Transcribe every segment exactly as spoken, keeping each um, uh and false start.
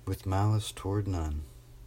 with malice toward none.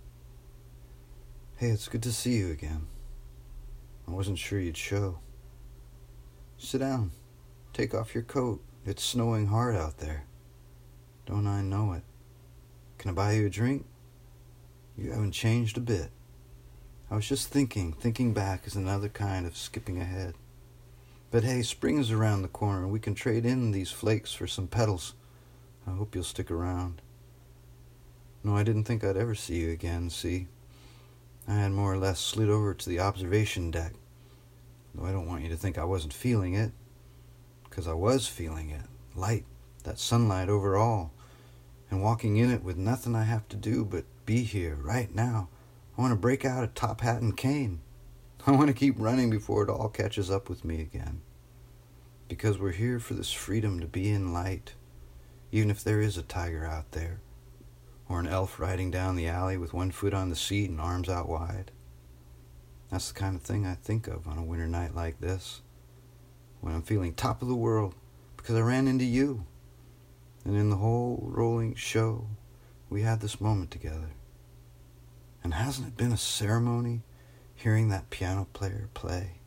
Hey, it's good to see you again. I wasn't sure you'd show. Sit down. Take off your coat. It's snowing hard out there. Don't I know it? Can I buy you a drink? You haven't changed a bit. I was just thinking. Thinking back is another kind of skipping ahead. But hey, spring is around the corner and we can trade in these flakes for some petals. I hope you'll stick around. No, I didn't think I'd ever see you again, see? I had more or less slid over to the observation deck. Though I don't want you to think I wasn't feeling it. Because I was feeling it. Light. That sunlight over all. And walking in it with nothing I have to do but be here, right now. I want to break out a top hat and cane. I want to keep running before it all catches up with me again. Because we're here for this freedom to be in light. Even if there is a tiger out there. Or an elf riding down the alley with one foot on the seat and arms out wide. That's the kind of thing I think of on a winter night like this. When I'm feeling top of the world because I ran into you. And in the whole rolling show, we had this moment together. And hasn't it been a ceremony hearing that piano player play?